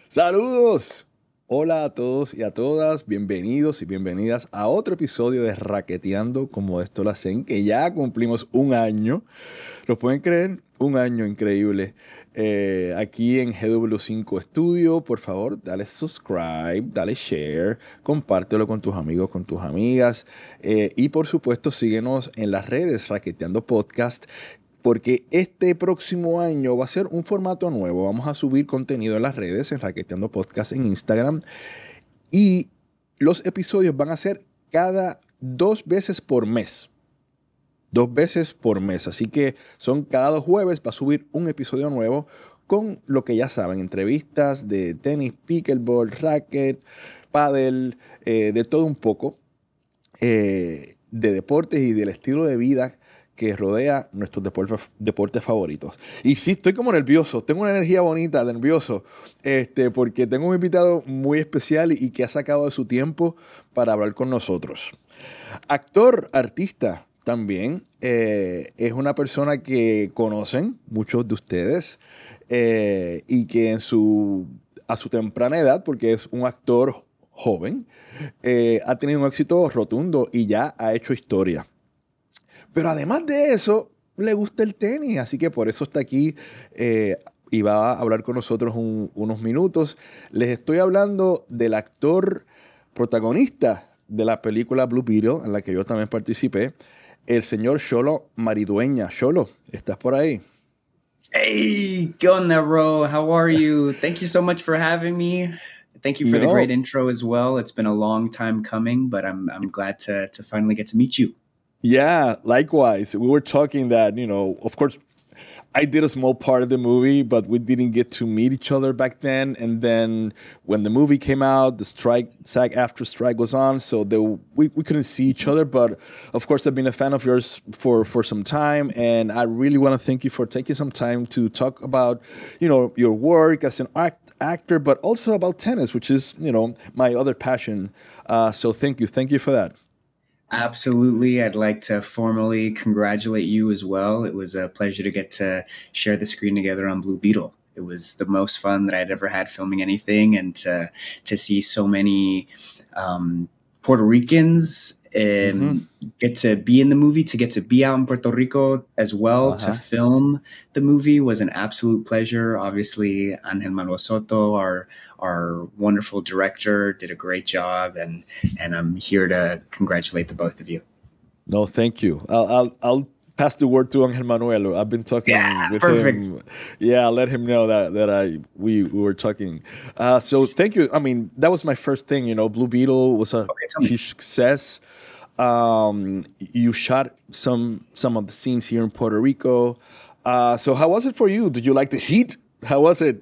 Saludos. Hola a todos y a todas, bienvenidos y bienvenidas a otro episodio de Raqueteando como esto lo hacen, que ya cumplimos un año. ¿Lo pueden creer? Un año increíble. Aquí en GW5 Studio, por favor, dale subscribe, dale share, compártelo con tus amigos, con tus amigas. Y por supuesto, síguenos en las redes Raqueteando Podcast, porque este próximo año va a ser un formato nuevo. Vamos a subir contenido en las redes, en Raqueteando Podcast en Instagram. Y los episodios van a ser cada 2 veces por mes. 2 veces por mes. Así que son cada 2 jueves, va a subir un episodio nuevo con lo que ya saben, entrevistas de tenis, pickleball, racket, pádel, de todo un poco, de deportes y del estilo de vida que rodea nuestros deportes favoritos. Y sí, estoy como nervioso, tengo una energía bonita, nervioso, porque tengo un invitado muy especial y que ha sacado de su tiempo para hablar con nosotros. Actor, artista también, es una persona que conocen muchos de ustedes, y que a su temprana edad, porque es un actor joven, ha tenido un éxito rotundo y ya ha hecho historia. Pero además de eso, le gusta el tenis, así que por eso está aquí, y va a hablar con nosotros unos minutos. Les estoy hablando del actor protagonista de la película Blue Beetle, en la que yo también participé, el señor Xolo Maridueña. Xolo, ¿estás por ahí? Hey, ¿qué onda, bro? How are you? Thank you so much for having me. Thank you for the great No. intro as well. It's been a long time coming, but I'm glad to finally get to meet you. Yeah, likewise. We were talking that, of course, I did a small part of the movie, but we didn't get to meet each other back then. And then when the movie came out, the SAG-AFTRA strike was on, so we couldn't see each other. But of course, I've been a fan of yours for some time, and I really want to thank you for taking some time to talk about, your work as an actor, but also about tennis, which is, my other passion. So thank you for that. Absolutely. I'd like to formally congratulate you as well. It was a pleasure to get to share the screen together on Blue Beetle. It was the most fun that I'd ever had filming anything, and to see so many Puerto Ricans get to be in the movie, to get to be out in Puerto Rico as well, to film the movie was an absolute pleasure. Obviously, Angel Manuel Soto, our wonderful director, did a great job, and I'm here to congratulate the both of you. No, thank you. I'll pass the word to Angel Manuel. I've been talking with Perfect. him. Yeah, I'll let him know that we were talking. So thank you. I mean, that was my first thing. Blue Beetle was a huge success. You shot some of the scenes here in Puerto Rico. So how was it for you? Did you like the heat? How was it?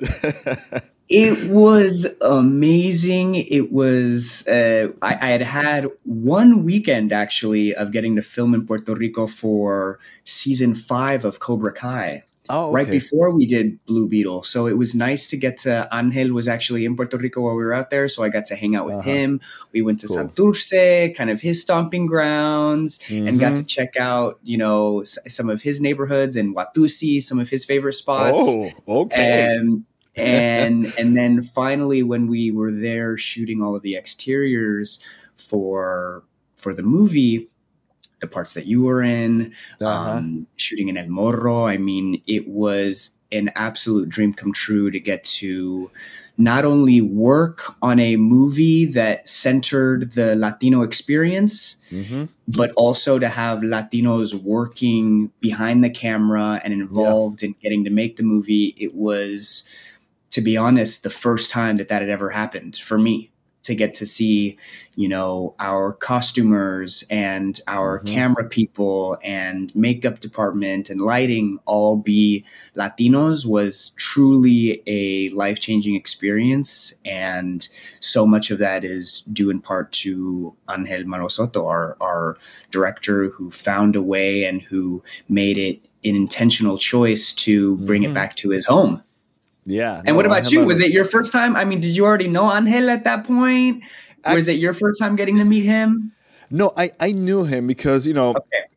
It was amazing. It was, I had one weekend actually of getting to film in Puerto Rico for season 5 of Cobra Kai. Oh, okay. Right before we did Blue Beetle. So it was nice to get to, Angel was actually in Puerto Rico while we were out there. So I got to hang out with him. We went to Santurce, kind of his stomping grounds, and got to check out, some of his neighborhoods, and Watusi, some of his favorite spots. Oh, okay. And then finally, when we were there shooting all of the exteriors for the movie, the parts that you were in, shooting in El Morro, I mean, it was an absolute dream come true to get to not only work on a movie that centered the Latino experience, but also to have Latinos working behind the camera and involved in getting to make the movie. It was, to be honest, the first time that had ever happened for me, to get to see, our costumers and our camera people and makeup department and lighting all be Latinos was truly a life-changing experience. And so much of that is due in part to Angel Manuel Soto, our director, who found a way and who made it an intentional choice to bring it back to his home. Yeah. And what about you? Was it your first time? I mean, did you already know Angel at that point? Was it your first time getting to meet him? No, I knew him because,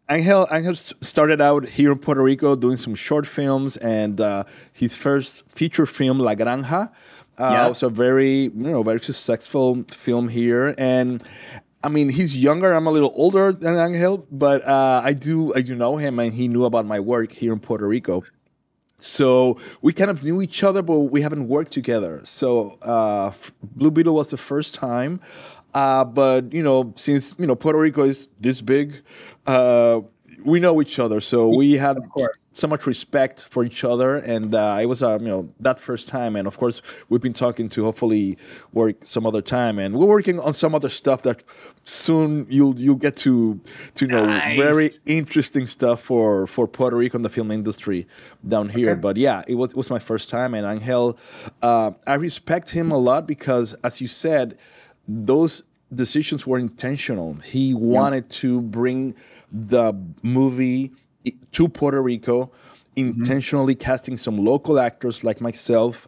Angel started out here in Puerto Rico doing some short films, and his first feature film, La Granja, was a very successful film here. And I mean, he's younger. I'm a little older than Angel, but I do know him, and he knew about my work here in Puerto Rico. So we kind of knew each other, but we haven't worked together. So Blue Beetle was the first time. But, since, Puerto Rico is this big, we know each other. So we had so much respect for each other. And it was, that first time. And, of course, we've been talking to hopefully work some other time. And we're working on some other stuff that soon you'll get to know. Nice. Very interesting stuff for Puerto Rico and the film industry down here. Okay. But, yeah, it was my first time. And Angel, I respect him a lot because, as you said, those decisions were intentional. He wanted to bring the movie to Puerto Rico, intentionally casting some local actors like myself,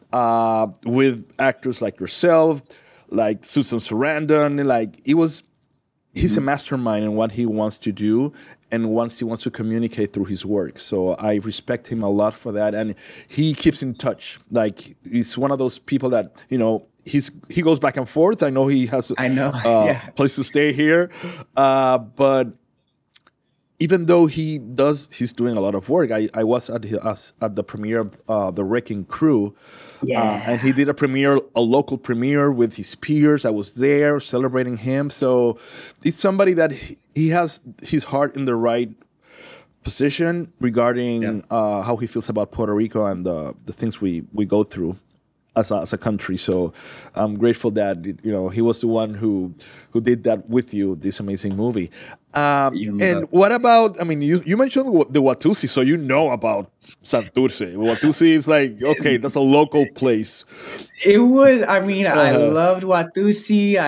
with actors like yourself, like Susan Sarandon. Like, he's a mastermind in what he wants to do and he wants to communicate through his work. So I respect him a lot for that. And he keeps in touch. Like, he's one of those people that, he goes back and forth. I know he has a place to stay here. But even though he's doing a lot of work, I was at the premiere of The Wrecking Crew. Yeah. And he did a local premiere with his peers. I was there celebrating him. So it's somebody that he has his heart in the right position regarding how he feels about Puerto Rico and the things we go through as a country. So I'm grateful that he was the one who did that with you, this amazing movie. And what about, I mean, you mentioned the Watusi, so you know about Santurce. Watusi is like, okay, that's a local place. It was, I mean, I loved Watusi.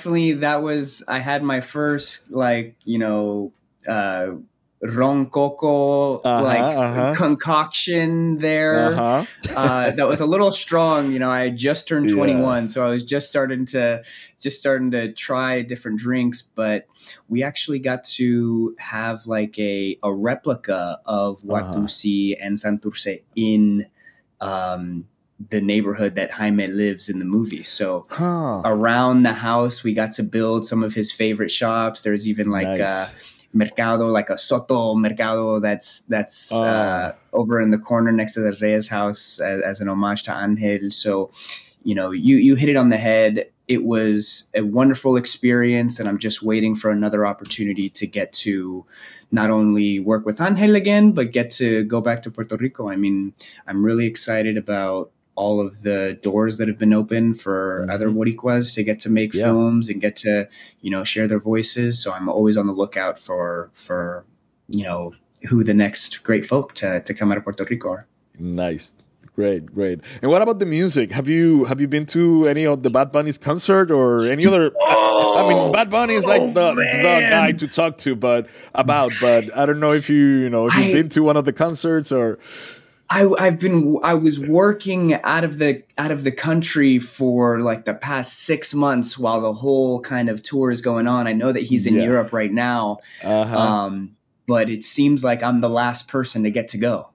I had my first, ron coco concoction there. That was a little strong. I had just turned 21, so I was just starting to try different drinks. But we actually got to have like a replica of Watusi and Santurce in the neighborhood that Jaime lives in the movie. So around the house, we got to build some of his favorite shops. There's even Mercado, like a Soto Mercado that's over in the corner next to the Reyes house as an homage to Angel. So, you hit it on the head. It was a wonderful experience, and I'm just waiting for another opportunity to get to not only work with Angel again, but get to go back to Puerto Rico. I mean, I'm really excited about all of the doors that have been open for other Boricuas to get to make films and get to, share their voices. So I'm always on the lookout for who the next great folk to come out of Puerto Rico are. Nice. Great. And what about the music? Have you been to any of the Bad Bunny's concert or any other? I mean, Bad Bunny is like the guy to talk to, but I don't know if you've been to one of the concerts or. I was working out of the country for like the past 6 months while the whole kind of tour is going on. I know that he's in Europe right now, but it seems like I'm the last person to get to go.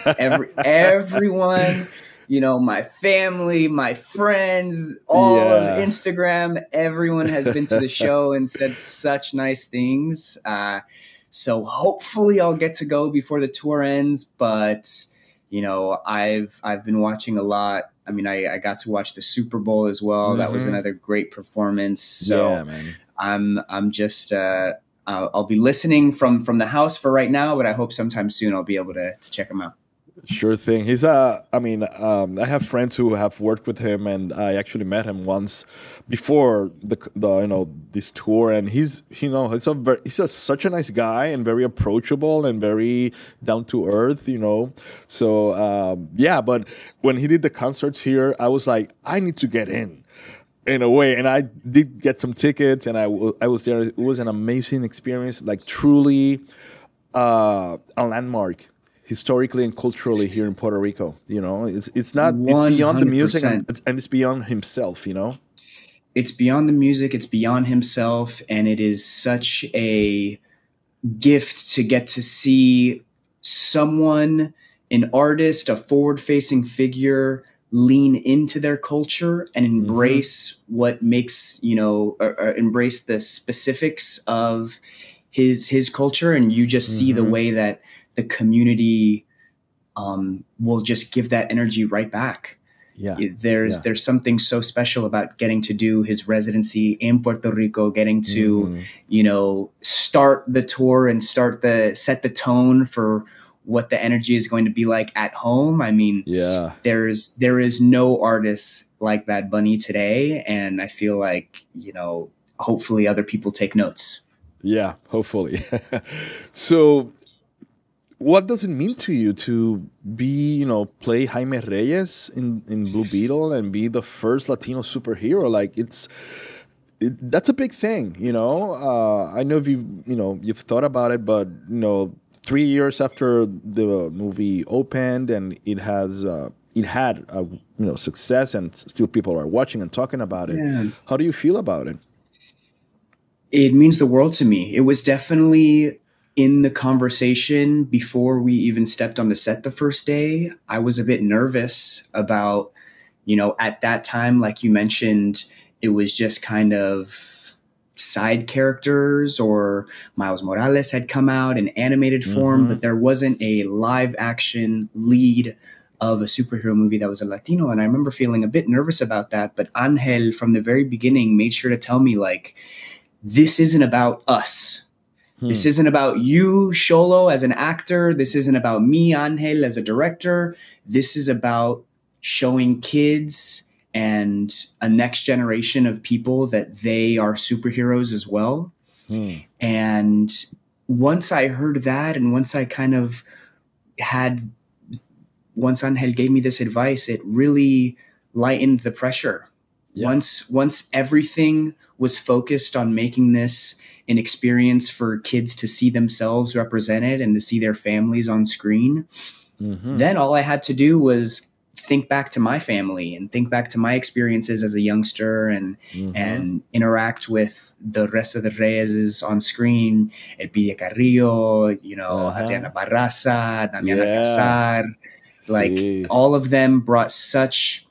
Everyone, my family, my friends, all of Instagram, everyone has been to the show and said such nice things. So hopefully I'll get to go before the tour ends, but. I've been watching a lot. I mean, I got to watch the Super Bowl as well. That was another great performance. So I'm just I'll be listening from the house for right now, but I hope sometime soon I'll be able to check him out. Sure thing. He's I have friends who have worked with him, and I actually met him once before the this tour, and he's such a nice guy and very approachable and very down to earth, So but when he did the concerts here, I was like, I need to get in a way, and I did get some tickets, and I was there. It was an amazing experience, like truly a landmark. Historically and culturally here in Puerto Rico, it's not 100%. It's beyond the music and it's beyond himself, It's beyond the music, it's beyond himself, and it is such a gift to get to see someone, an artist, a forward-facing figure, lean into their culture and embrace what makes, or embrace the specifics of his culture. And you just see the way that the community will just give that energy right back. Yeah. There's something so special about getting to do his residency in Puerto Rico, getting to, start the tour and set the tone for what the energy is going to be like at home. I mean, there is no artist like Bad Bunny today. And I feel like, hopefully other people take notes. Yeah, hopefully. So what does it mean to you to be, play Jaime Reyes in Blue Beetle and be the first Latino superhero? Like that's a big thing, I know you've thought about it, but 3 years after the movie opened and it had success and still people are watching and talking about it. Yeah. How do you feel about it? It means the world to me. It was definitely in the conversation before we even stepped on the set the first day. I was a bit nervous about, at that time, like you mentioned, it was just kind of side characters, or Miles Morales had come out in animated form, but there wasn't a live action lead of a superhero movie that was a Latino. And I remember feeling a bit nervous about that. But Angel, from the very beginning, made sure to tell me, like, this isn't about us. This isn't about you, Xolo, as an actor. This isn't about me, Angel, as a director. This is about showing kids and a next generation of people that they are superheroes as well. And once I heard that, and once Angel gave me this advice, it really lightened the pressure. Yeah. Once everything was focused on making this an experience for kids to see themselves represented and to see their families on screen, then all I had to do was think back to my family and think back to my experiences as a youngster and interact with the rest of the Reyes on screen, Elpidia Carrillo, Adriana Barraza, Damiana Casar. Like, all of them brought such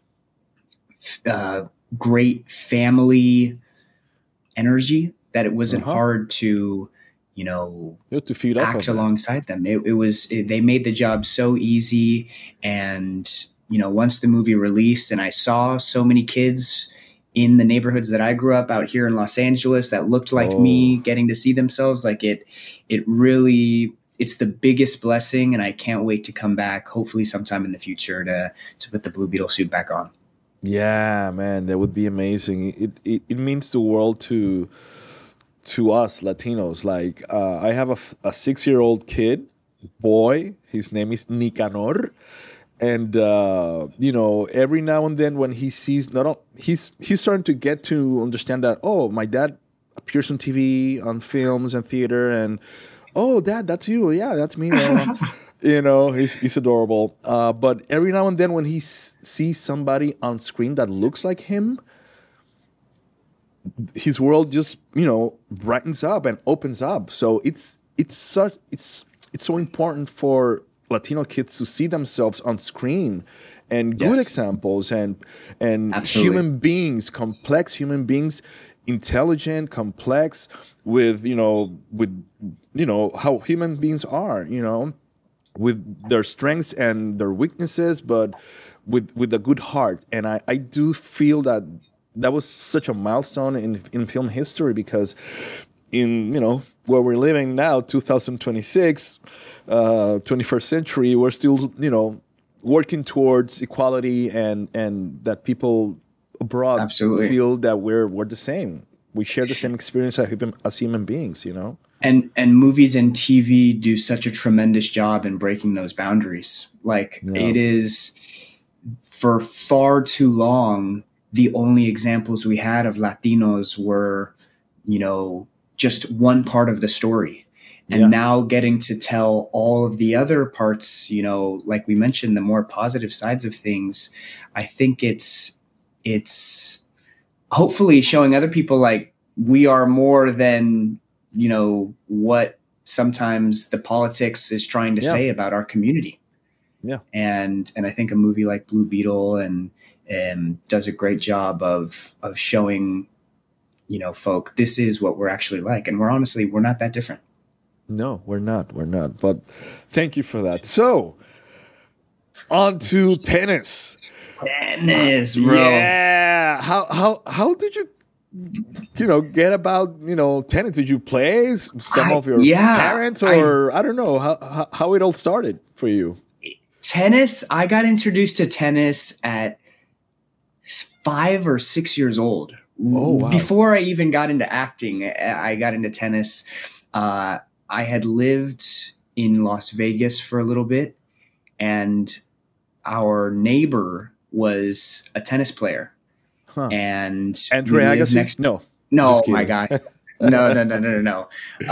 great family energy that it wasn't hard to, to feed act alongside them. They made the job so easy. And, once the movie released and I saw so many kids in the neighborhoods that I grew up out here in Los Angeles that looked like me, getting to see themselves, like it really, it's the biggest blessing. And I can't wait to come back, hopefully sometime in the future, to put the Blue Beetle suit back on. Yeah, man, that would be amazing. It means the world to us Latinos. Like, I have a 6-year-old kid, boy. His name is Nicanor, and every now and then when he sees, he's starting to get to understand that, oh, my dad appears on TV, on films and theater, and oh, Dad, that's you. Yeah, that's me. He's adorable. But every now and then when he sees somebody on screen that looks like him, his world just, brightens up and opens up. So it's so important for Latino kids to see themselves on screen and good examples and human beings, complex human beings, intelligent, complex with how human beings are, with their strengths and their weaknesses, but with a good heart. And I do feel that was such a milestone in film history, because in, where we're living now, 2026, 21st century, we're still, working towards equality and that people abroad Absolutely. feel that we're the same. We share the same experience as human beings, And movies and TV do such a tremendous job in breaking those boundaries. Like, it is, for far too long, the only examples we had of Latinos were, just one part of the story. And now getting to tell all of the other parts, like we mentioned, the more positive sides of things, I think it's hopefully showing other people, like, we are more than, what sometimes the politics is trying to Yeah. say about our community. Yeah. And I think a movie like Blue Beetle and does a great job of showing, you know, folk, this is what we're actually like. And we're not that different. No, we're not. We're not. But thank you for that. So, on to tennis. Tennis, bro. Yeah. How did you get about, tennis? Did you play some of your parents, or I don't know how it all started for you? Tennis, I got introduced to tennis at 5 or 6 years old. Oh, wow. Before I even got into acting, I got into tennis. I had lived in Las Vegas for a little bit, and our neighbor was a tennis player. Huh. And Andre Agassi? No, my God. No.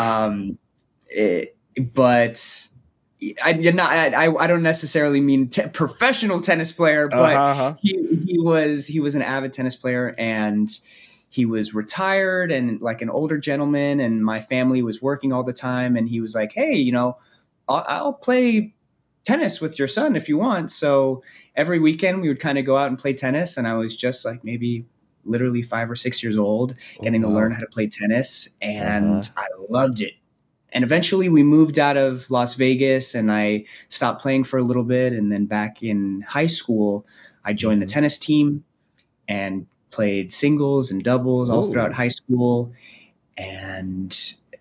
But I don't necessarily mean professional tennis player, but he was an avid tennis player, and he was retired and like an older gentleman, and my family was working all the time, and he was like, hey, I'll play tennis with your son if you want. So every weekend we would kind of go out and play tennis, and I was just like maybe literally 5 or 6 years old, getting to learn how to play tennis, and I loved it. And eventually we moved out of Las Vegas, and I stopped playing for a little bit. And then back in high school, I joined the tennis team and played singles and doubles all throughout high school. And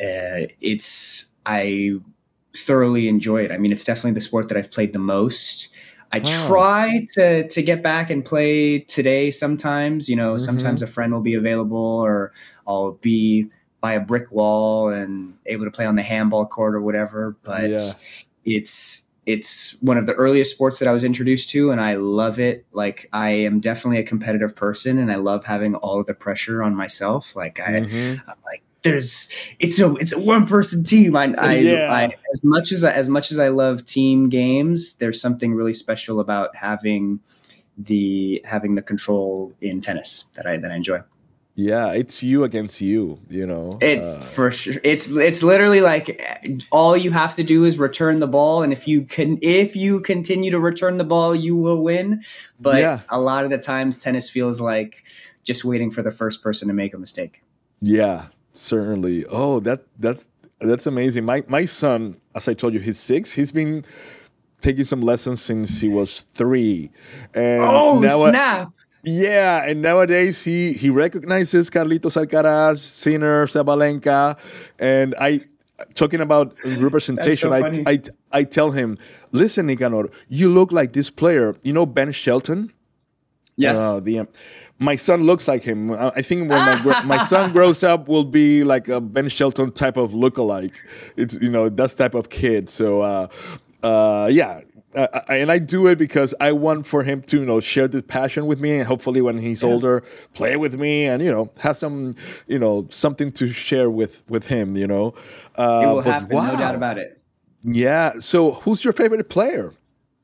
I thoroughly enjoy it. I mean, it's definitely the sport that I've played the most. I try to get back and play today sometimes. Sometimes a friend will be available, or I'll be by a brick wall and able to play on the handball court or whatever. But it's one of the earliest sports that I was introduced to, and I love it. Like, I am definitely a competitive person, and I love having all of the pressure on myself. Like I'm like, it's a one person team. As much as I love team games, there's something really special about having the control in tennis that I enjoy. Yeah, it's you against you, For sure. It's literally like all you have to do is return the ball, and if you continue to return the ball, you will win. But a lot of the times tennis feels like just waiting for the first person to make a mistake. Yeah, certainly. Oh, that's amazing. My son, as I told you, he's 6. He's been taking some lessons since he was 3. And snap. Yeah, and nowadays he recognizes Carlitos Alcaraz, Sinner, Sabalenka, and talking about representation. So I tell him, listen, Nicanor, you look like this player. You know Ben Shelton? Yes. My son looks like him. I think when my son grows up, will be like a Ben Shelton type of lookalike. It's that type of kid. So yeah. And I do it because I want for him to, share this passion with me, and hopefully when he's older, play with me, and have some, something to share with him. It will happen, no doubt about it. Yeah. So, who's your favorite player?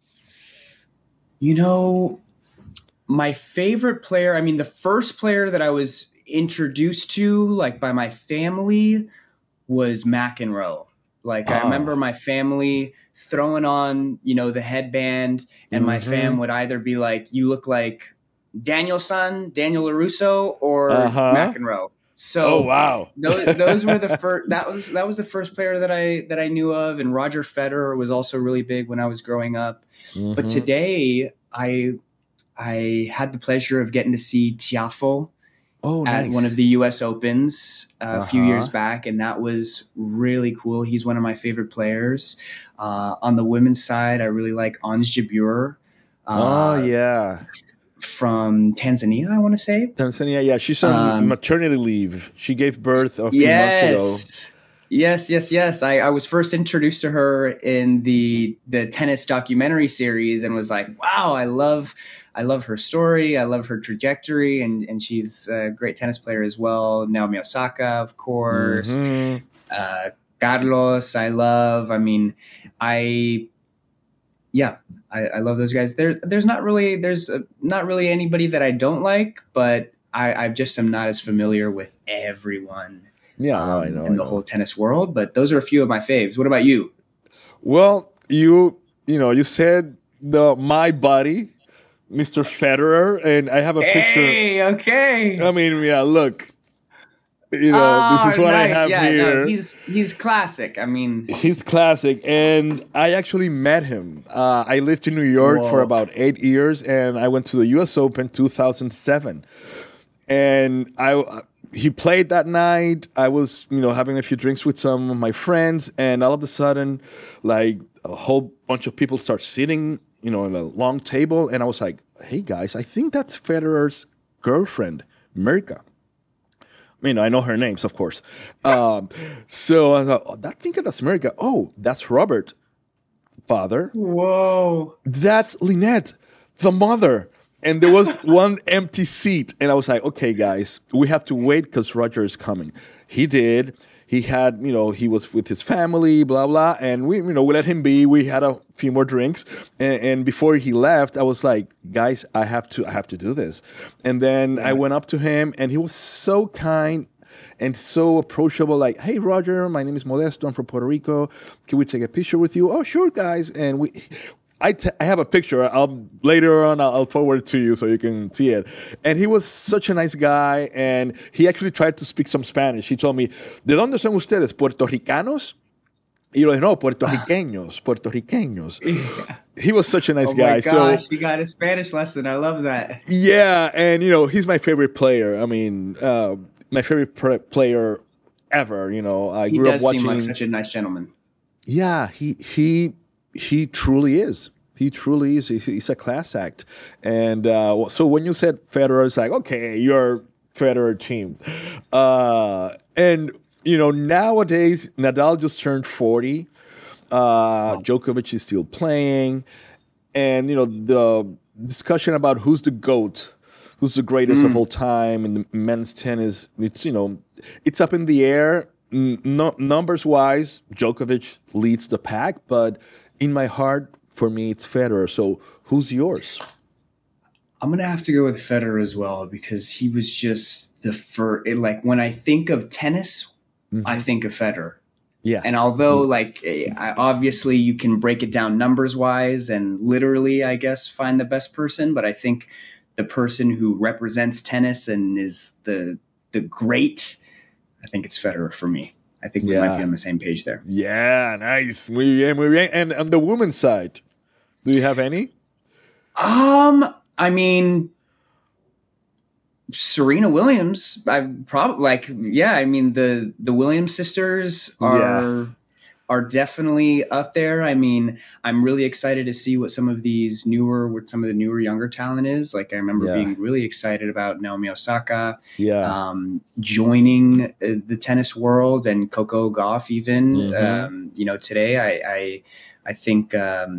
My favorite player. I mean, the first player that I was introduced to, like by my family, was McEnroe. Like I remember my family throwing on, the headband, and my fam would either be like, "You look like Daniel LaRusso, or McEnroe." So, wow, those were the first. That was the first player that I knew of, and Roger Federer was also really big when I was growing up. But today, I had the pleasure of getting to see Tiafoe. At one of the U.S. Opens a few years back, and that was really cool. He's one of my favorite players. On the women's side, I really like Ons Jabeur. From Tanzania, I want to say. Tanzania, yeah. She's on maternity leave. She gave birth a few months ago. Yes. I was first introduced to her in the tennis documentary series, and was like, wow, I love her story. I love her trajectory, and she's a great tennis player as well. Naomi Osaka, of course. Carlos, I love. I mean, I love those guys. There's not really anybody that I don't like, but I just am not as familiar with everyone Yeah, no, I know. in the whole tennis world. But those are a few of my faves. What about you? Well, you said my buddy, Mr. Federer, and I have a picture. Hey, okay. I mean, yeah, look. This Oh, is what I nice. have Yeah, here. no, he's classic. I mean, He's classic, and I actually met him. I lived in New York for Whoa. about 8 years, and I went to the U.S. Open 2007. And he played that night. I was, having a few drinks with some of my friends, and all of a sudden, like a whole bunch of people start sitting, in a long table, and I was like, "Hey guys, I think that's Federer's girlfriend, Mirka." I know her names, of course. So I thought, I think that's Mirka. Oh, that's Robert, father. Whoa. That's Lynette, the mother. And there was one empty seat. And I was like, okay, guys, we have to wait because Roger is coming. He did. He had, he was with his family, blah, blah. And we let him be. We had a few more drinks. And before he left, I was like, guys, I have to do this. And then I went up to him, and he was so kind and so approachable, like, hey, Roger, my name is Modesto. I'm from Puerto Rico. Can we take a picture with you? Oh, sure, guys. And I have a picture. Later on, I'll forward it to you so you can see it. And he was such a nice guy, and he actually tried to speak some Spanish. He told me, ¿De dónde son ustedes? ¿Puertorricanos? Y yo dije, no, puertorriqueños. Yeah. He was such a nice guy. Oh my gosh, you got a Spanish lesson. I love that. Yeah, and, he's my favorite player. I mean, my favorite player ever. I grew up watching. He does seem like such a nice gentleman. Yeah, he truly is. He truly is. He's a class act. And so when you said Federer, it's like, okay, you're Federer team. And, nowadays, Nadal just turned 40. Djokovic is still playing. And, the discussion about who's the GOAT, who's the greatest of all time in the men's tennis, it's up in the air. Numbers-wise, Djokovic leads the pack, but in my heart, for me, it's Federer. So who's yours? I'm going to have to go with Federer as well, because he was just the first. Like, when I think of tennis, I think of Federer. Yeah. And although, obviously you can break it down numbers-wise and literally, I guess, find the best person, but I think the person who represents tennis and is the great, I think it's Federer for me. I think we might be on the same page there. Yeah, nice. Muy bien. And on the women's side, do you have any? I mean, Serena Williams. I probably I mean, the Williams sisters are definitely up there. I mean, I'm really excited to see what some of the newer younger talent is. Like, I remember being really excited about Naomi Osaka joining the tennis world, and Coco Gauff even. Today I think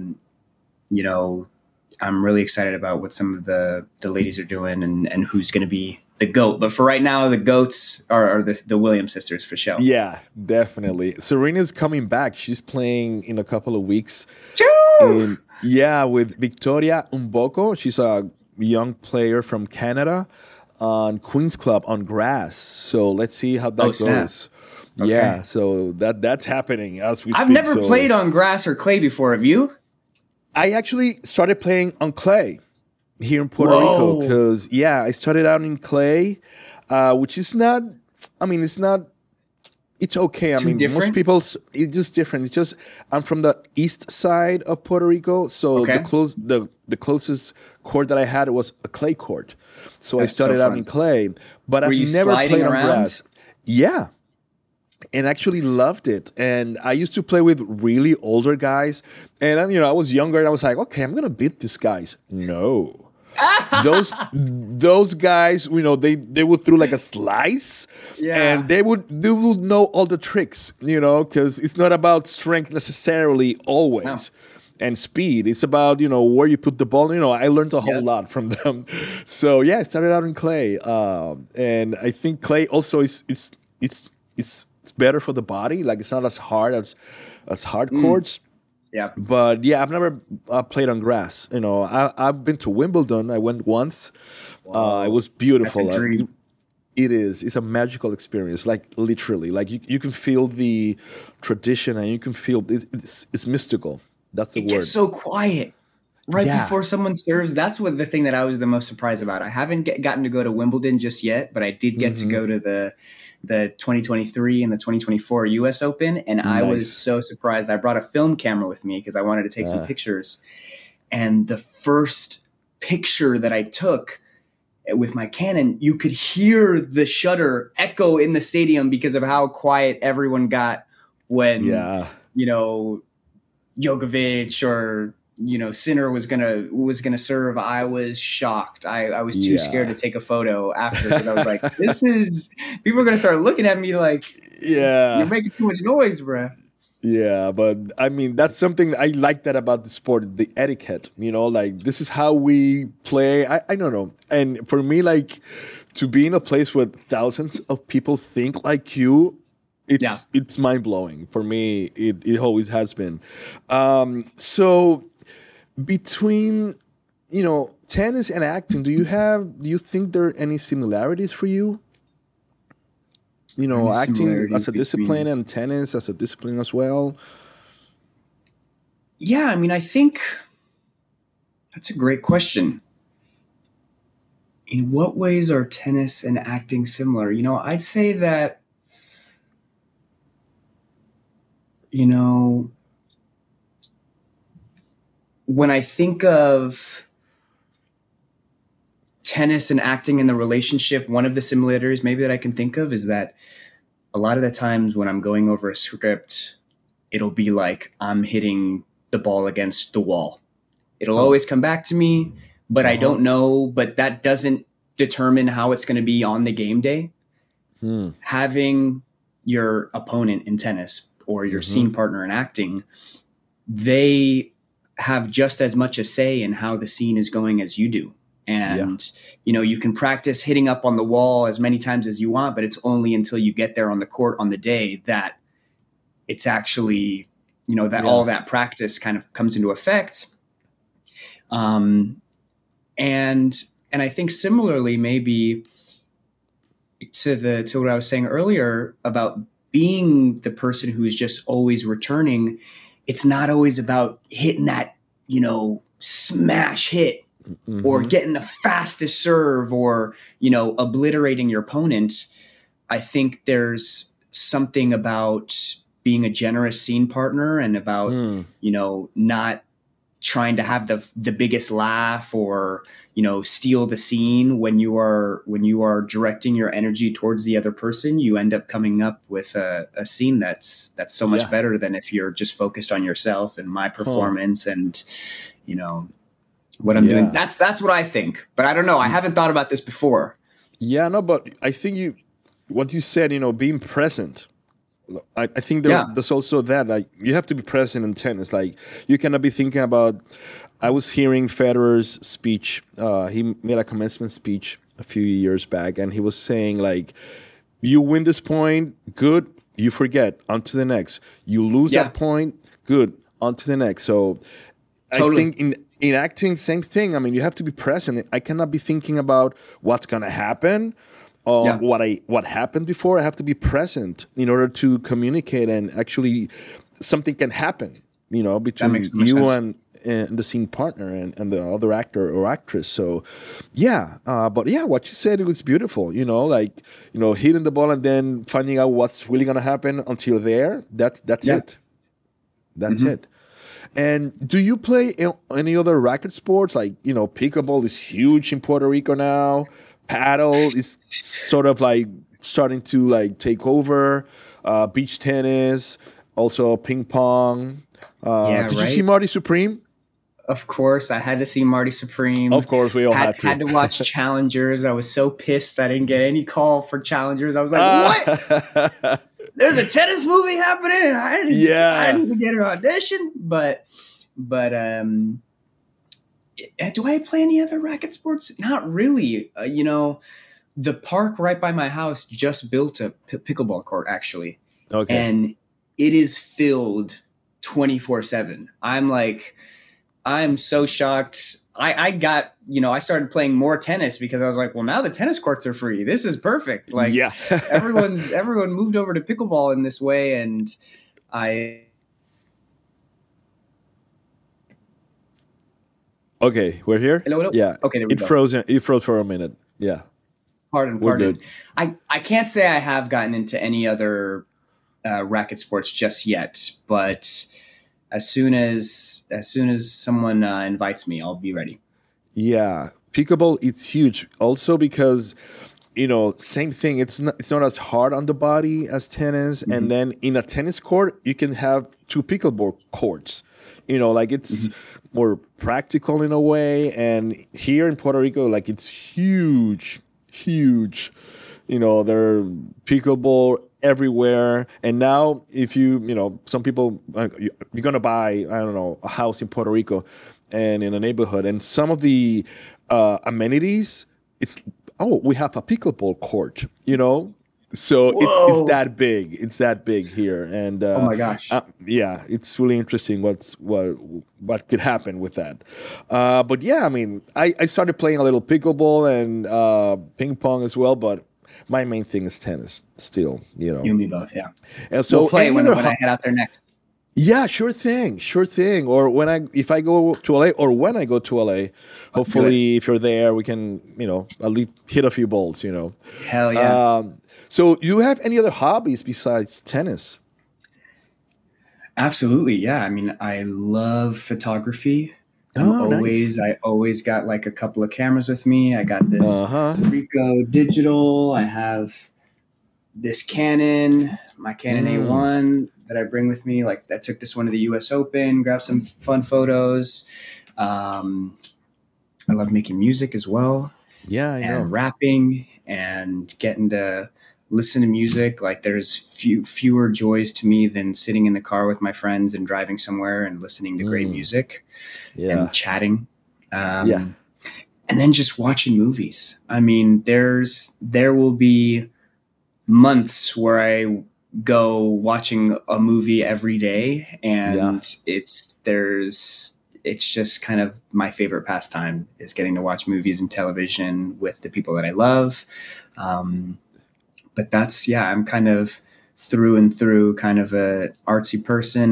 I'm really excited about what some of the ladies are doing and who's going to be the GOAT. But for right now, the GOATs are the Williams sisters for sure. Yeah, definitely. Serena's coming back. She's playing in a couple of weeks. With Victoria Mboko. She's a young player from Canada on Queen's Club on grass. So let's see how that goes. Okay. Yeah, so that's happening as we speak. I've never played on grass or clay before. Have you? I actually started playing on clay here in Puerto Rico because, I started out in clay, which is not, it's okay. Different? Most people, it's just different. It's just, I'm from the east side of Puerto Rico, so the closest court that I had was a clay court. So I started out in clay, but I've never played on grass. Yeah. And actually loved it. And I used to play with really older guys. And, I was younger, and I was like, okay, I'm going to beat these guys. No. Those guys, they would throw like a slice. Yeah. And they would know all the tricks, because it's not about strength necessarily always. No. And speed. It's about, where you put the ball. I learned a whole lot from them. So, I started out in clay. And I think clay also it's better for the body. Like, it's not as hard as hard courts. Yeah. But I've never played on grass. I've been to Wimbledon. I went once. Wow. It was beautiful. That's a dream. It is. It's a magical experience, like literally. Like you can feel the tradition and you can feel it's mystical. That's the word. It gets so quiet right before someone serves. That's what the thing that I was the most surprised about. I haven't gotten to go to Wimbledon just yet, but I did get to go to the 2023 and the 2024 US Open. And I was so surprised. I brought a film camera with me because I wanted to take some pictures. And the first picture that I took with my Canon, you could hear the shutter echo in the stadium because of how quiet everyone got when, you know, Djokovic or, you know, Sinner was gonna serve. I was shocked. I was too scared to take a photo after because I was like, people are gonna start looking at me like, you're making too much noise, bruh. Yeah, but I mean, that's something I like that about the sport, the etiquette, you know, like this is how we play. I don't know. And for me, like to be in a place where thousands of people think like you, it's mind blowing. For me, it always has been. So between, you know, tennis and acting, do you think there are any similarities for you? You know, acting as a discipline and tennis as a discipline as well? Yeah, I mean, I think that's a great question. In what ways are tennis and acting similar? You know, I'd say that, you know, when I think of tennis and acting in the relationship, one of the similarities maybe that I can think of is that a lot of the times when I'm going over a script, it'll be like I'm hitting the ball against the wall. It'll always come back to me, but I don't know. But that doesn't determine how it's going to be on the game day. Having your opponent in tennis or your scene partner in acting, they have just as much a say in how the scene is going as you do. And, you know, you can practice hitting up on the wall as many times as you want, but it's only until you get there on the court on the day that it's actually, you know, that all that practice kind of comes into effect. And I think similarly, maybe to what I was saying earlier about being the person who is just always returning, it's not always about hitting that, you know, smash hit. Or getting the fastest serve or, you know, obliterating your opponent. I think there's something about being a generous scene partner and about, you know, not trying to have the biggest laugh or, you know, steal the scene. When you are directing your energy towards the other person, you end up coming up with a scene that's so much better than if you're just focused on yourself and my performance and, you know, what I'm doing. That's what I think. But I don't know. I haven't thought about this before. Yeah, no, but I think what you said, you know, being present. I think there's also that, like, you have to be present in tennis. Like, you cannot be thinking about, I was hearing Federer's speech. He made a commencement speech a few years back, and he was saying, like, you win this point, good, you forget, on to the next. You lose that point, good, on to the next. So totally. I think in acting, same thing. I mean, you have to be present. I cannot be thinking about what's going to happen or what happened before. I have to be present in order to communicate, and actually something can happen, you know, between you and the scene partner and the other actor or actress. So, but what you said, it was beautiful, you know, like, you know, hitting the ball and then finding out what's really going to happen until there. That's it. That's it. And do you play any other racket sports? Like, you know, pickleball is huge in Puerto Rico now. Paddle is sort of like starting to like take over. Beach tennis, also ping pong. Did you see Marty Supreme? Of course, I had to see Marty Supreme. Of course, we all had to. Had to watch Challengers. I was so pissed I didn't get any call for Challengers. I was like, what? There's a tennis movie happening. I didn't even get an audition. But do I play any other racket sports? Not really. You know, the park right by my house just built a pickleball court, actually. Okay. And it is filled 24/7. I'm so shocked. I got, I started playing more tennis because I was like, well, now the tennis courts are free. This is perfect. Like Yeah. everyone moved over to pickleball in this way. And Okay, we're here. Hello. Yeah. Okay, there we go. It froze for a minute. Yeah. Pardon. Good. I can't say I have gotten into any other racket sports just yet, but as soon as someone invites me, I'll be ready. Yeah, pickleball, it's huge. Also because same thing. It's not as hard on the body as tennis. Mm-hmm. And then in a tennis court, you can have 2 pickleball courts. Like it's more practical in a way. And here in Puerto Rico, like it's huge. There are pickleball everywhere. And now if some people, you're going to buy, I don't know, a house in Puerto Rico and in a neighborhood. And some of the amenities, we have a pickleball court, So it's that big. It's that big here. And oh my gosh. Yeah, it's really interesting what could happen with that. But yeah, I mean, I started playing a little pickleball and ping pong as well, but my main thing is tennis still, You and me both, yeah. And so we'll play when I head out there next. Yeah, sure thing. Or if I go to LA, or when I go to LA, hopefully if you're there, we can, at least hit a few balls, Hell yeah. So you have any other hobbies besides tennis? Absolutely, yeah. I mean, I love photography. Nice. I always got like a couple of cameras with me. I got this Ricoh digital. I have this Canon, my Canon A1 that I bring with me. Like I took this one to the US Open, grabbed some fun photos. I love making music as well. Yeah, I know. And rapping and getting to listen to music. Like there's fewer joys to me than sitting in the car with my friends and driving somewhere and listening to great music and chatting. And then just watching movies. I mean, there will be months where I go watching a movie every day, and it's just kind of my favorite pastime is getting to watch movies and television with the people that I love. But that's, I'm kind of through and through kind of a artsy person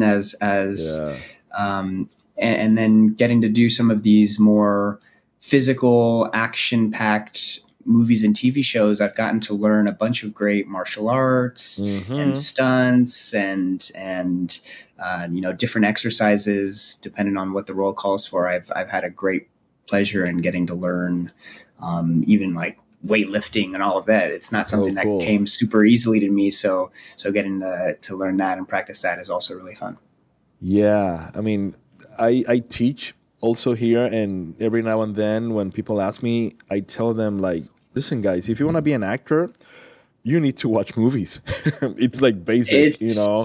and then getting to do some of these more physical, action-packed movies and TV shows. I've gotten to learn a bunch of great martial arts and stunts and different exercises depending on what the role calls for. I've had a great pleasure in getting to learn even like weightlifting and all of that. It's not something that came super easily to me. So getting to learn that and practice that is also really fun. Yeah. I mean, I teach also here, and every now and then when people ask me, I tell them like, listen guys, if you want to be an actor, you need to watch movies. It's like basic,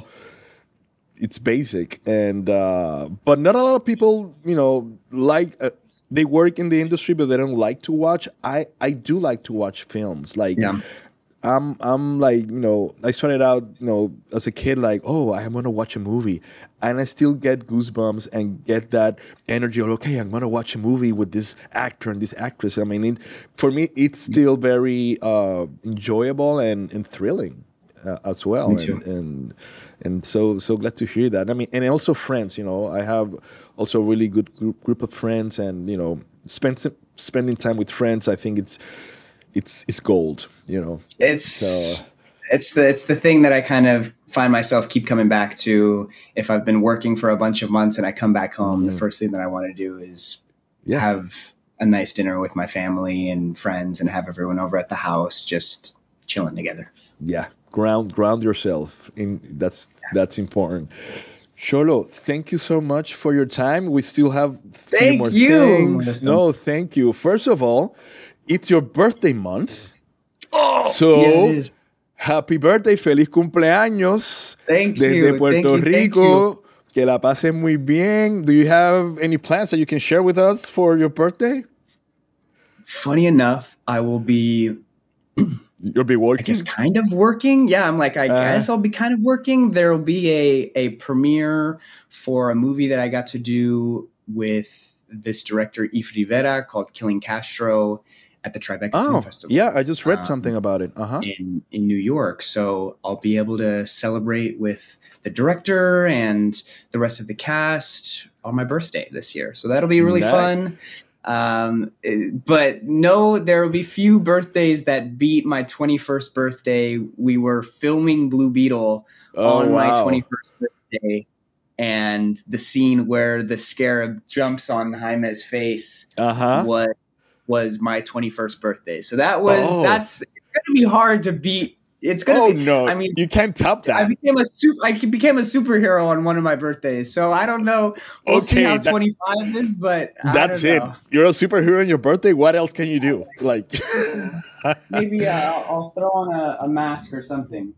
it's basic. And, but not a lot of people, like, they work in the industry, but they don't like to watch. I do like to watch films. Like, I'm like, I started out, as a kid, like, I want to watch a movie. And I still get goosebumps and get that energy of, okay, I'm going to watch a movie with this actor and this actress. I mean, for me, it's still very enjoyable and thrilling as well. Me too. And so glad to hear that. I mean, and also friends, I have also a really good group of friends, and, spending time with friends, I think it's gold, It's the thing that I kind of find myself keep coming back to. If I've been working for a bunch of months and I come back home, the first thing that I want to do is have a nice dinner with my family and friends and have everyone over at the house just chilling together. Yeah. Ground yourself. That's important. Cholo, thank you so much for your time. We still have three more things. No, thank you. First of all, it's your birthday month. So, happy birthday, feliz cumpleaños. Desde Puerto Rico. Que la pases muy bien. Do you have any plans that you can share with us for your birthday? Funny enough, I will be... You'll be working? I guess kind of working. Yeah, I'm like, I guess I'll be kind of working. There will be a premiere for a movie that I got to do with this director Yves Rivera called Killing Castro at the Tribeca Film Oh, Festival yeah, I just read something about it. Uh-huh. in New York. So I'll be able to celebrate with the director and the rest of the cast on my birthday this year. So that'll be really Nice. fun. But no, there will be few birthdays that beat my 21st birthday. We were filming Blue Beetle on my 21st birthday, and the scene where the scarab jumps on Jaime's face was my 21st birthday. So that's it's gonna be hard to beat. It's gonna be. No! I mean, you can't top that. I became a superhero on one of my birthdays. So I don't know. We'll see how 25 is, but that's it. You're a superhero on your birthday. What else can you do? Like, maybe I'll throw on a mask or something.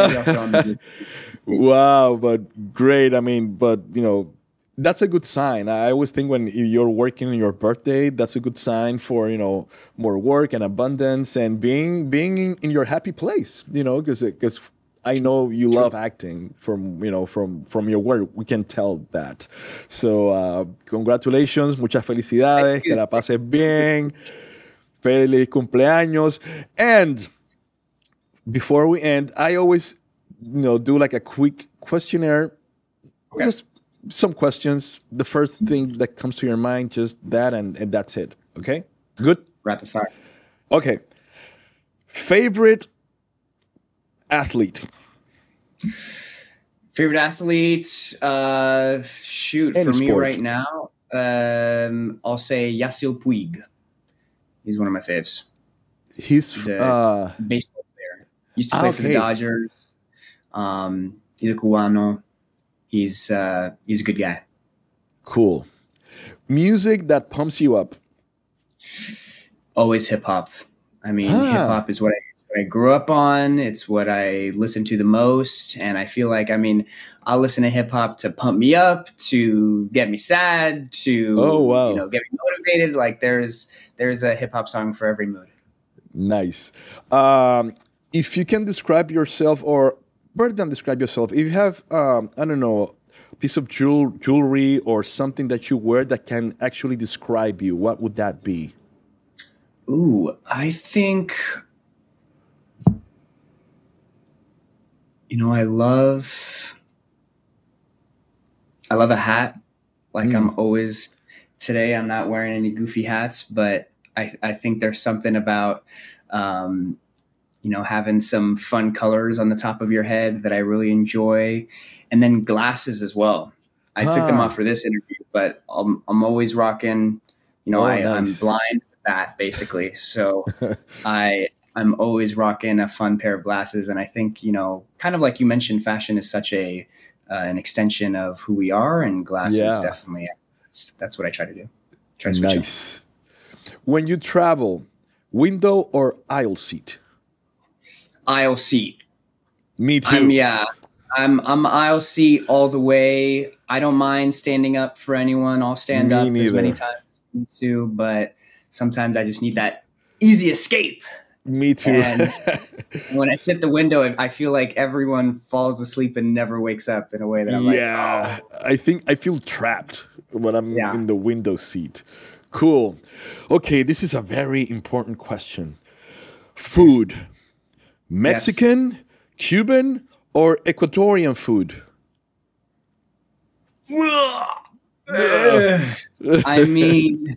Wow, but great. I mean, but that's a good sign. I always think when you're working on your birthday, that's a good sign for more work and abundance and being in your happy place. Because I know you love acting from your work. We can tell that. So congratulations, muchas felicidades, que la pases bien, feliz cumpleaños. And before we end, I always do like a quick questionnaire. Okay. Just some questions. The first thing that comes to your mind, just that, and that's it. Okay? Good? Rapid fire. Okay. Favorite athlete? Favorite athletes? Shoot, Any for me sport. right now, I'll say Yasiel Puig. He's one of my faves. He's a baseball player. Used to play for the Dodgers. He's a Cubano. He's a good guy. Cool. Music that pumps you up? Always hip hop. I mean, hip hop is what I grew up on. It's what I listen to the most. And I feel like, I'll listen to hip hop to pump me up, to get me sad, to get me motivated. Like there's a hip hop song for every mood. Nice. If you can describe yourself, or better than describe yourself, if you have, I don't know, a piece of jewelry or something that you wear that can actually describe you, what would that be? Ooh, I think, I love a hat. Like today I'm not wearing any goofy hats, but I think there's something about, having some fun colors on the top of your head that I really enjoy. And then glasses as well. I took them off for this interview, but I'm always rocking, nice. I'm blind as a bat basically. So I'm always rocking a fun pair of glasses. And I think, kind of like you mentioned, fashion is such an extension of who we are, and glasses definitely, that's what I try to do. Try to switch nice. When you travel, window or aisle seat? Aisle seat. Me too. I'm aisle seat all the way. I don't mind standing up for anyone. I'll stand up as many times as I need to, but sometimes I just need that easy escape. Me too. And when I sit the window, I feel like everyone falls asleep and never wakes up in a way that I'm like, oh. I think I feel trapped when I'm in the window seat. Cool. Okay, this is a very important question. Food. Mexican, Cuban, or Ecuadorian food? I mean,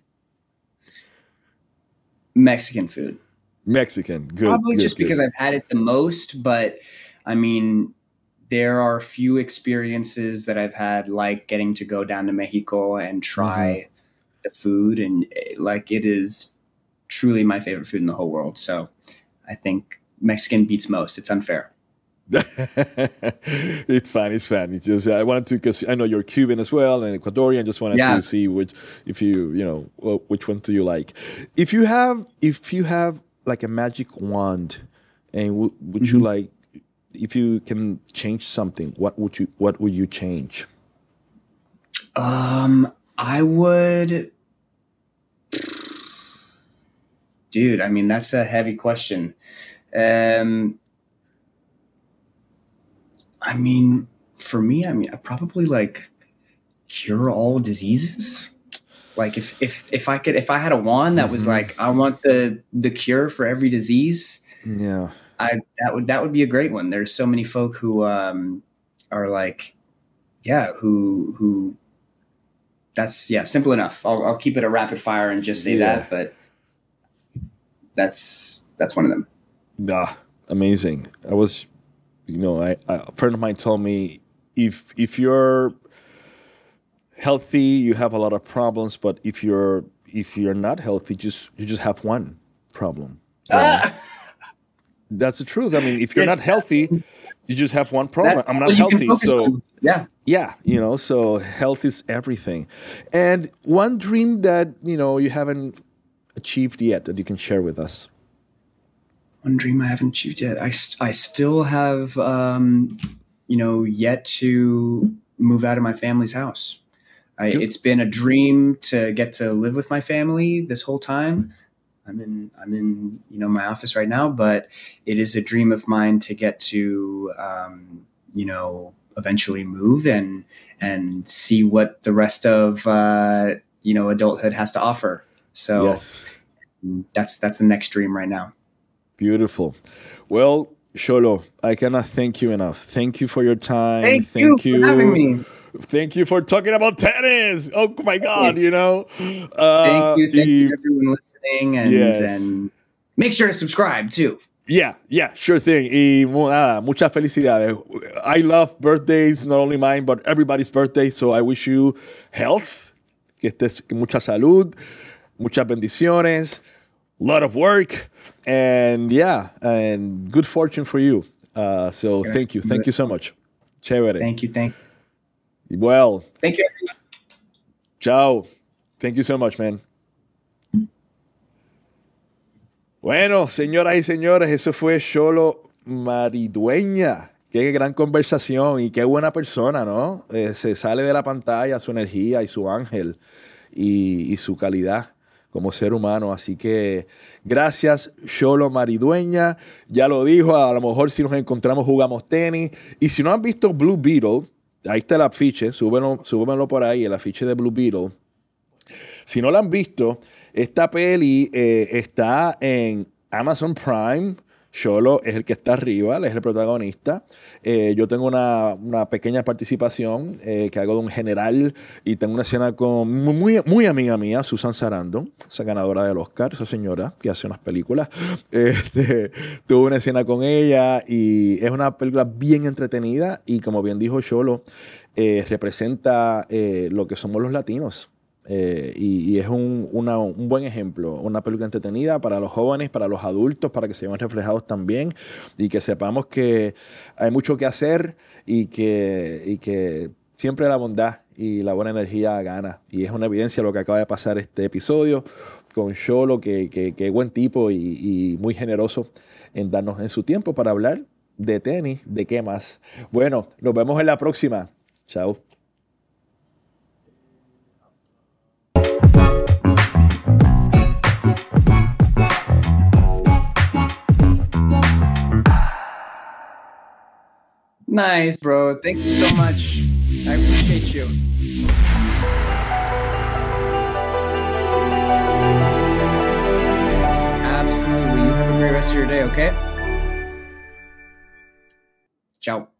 Mexican food. Mexican, good. Probably good, just good. because I've had it the most, but I mean, there are few experiences that I've had, like getting to go down to Mexico and try the food, and like it is truly my favorite food in the whole world. So I think Mexican beats most. It's unfair. It's fine. It's just I wanted to, because I know you're Cuban as well and Ecuadorian. Just wanted to see which one do you like. If you have like a magic wand, and would you like, if you can change something, what would you change? I would, dude. I mean, that's a heavy question. I mean, for me, I probably like cure all diseases. Like if I had a wand that was like, I want the cure for every disease. Yeah. That would be a great one. There's so many folk who are like, yeah, who that's simple enough. I'll keep it a rapid fire and just say that, but that's one of them. Amazing. I was, a friend of mine told me if you're healthy, you have a lot of problems, but if you're not healthy, you just have one problem. That's the truth. I mean, if you're not healthy, you just have one problem. I'm not healthy, so so health is everything. And one dream that you haven't achieved yet that you can share with us. One dream I haven't achieved yet. I still have yet to move out of my family's house. It's been a dream to get to live with my family this whole time. I'm in my office right now, but it is a dream of mine to get to eventually move and see what the rest of adulthood has to offer. So that's the next dream right now. Beautiful. Well, Xolo, I cannot thank you enough. Thank you for your time. Thank you for having me. Thank you for talking about tennis. Oh my God, Thank you everyone listening, and make sure to subscribe too. Yeah, sure thing. Y muchas felicidades. I love birthdays, not only mine, but everybody's birthday. So I wish you health, que estés con mucha salud, muchas bendiciones, a lot of work, and good fortune for you. So thank you so much. Chévere. Thank you. Well, thank you. Ciao. Thank you so much, man. Bueno, señoras y señores, eso fue Xolo Maridueña. Qué gran conversación y qué buena persona, ¿no? Se sale de la pantalla su energía y su ángel y su calidad como ser humano. Así que gracias, Xolo Maridueña. Ya lo dijo, a lo mejor si nos encontramos jugamos tenis. Y si no han visto Blue Beetle, ahí está el afiche, súbemelo por ahí, el afiche de Blue Beetle. Si no lo han visto, esta peli está en Amazon Prime. Xolo es el que está arriba, él es el protagonista. Yo tengo una pequeña participación que hago de un general y tengo una escena con muy amiga mía, Susan Sarandon, esa ganadora del Oscar, esa señora que hace unas películas. Tuve una escena con ella y es una película bien entretenida y como bien dijo Xolo, representa lo que somos los latinos. Y es un buen ejemplo, una película entretenida para los jóvenes, para los adultos, para que se vean reflejados también y que sepamos que hay mucho que hacer y que siempre la bondad y la buena energía gana. Y es una evidencia lo que acaba de pasar este episodio con Xolo, que buen tipo y muy generoso en darnos en su tiempo para hablar de tenis, de qué más. Bueno, nos vemos en la próxima. Chao. Nice, bro. Thank you so much. I appreciate you. Absolutely. You have a great rest of your day, okay? Ciao.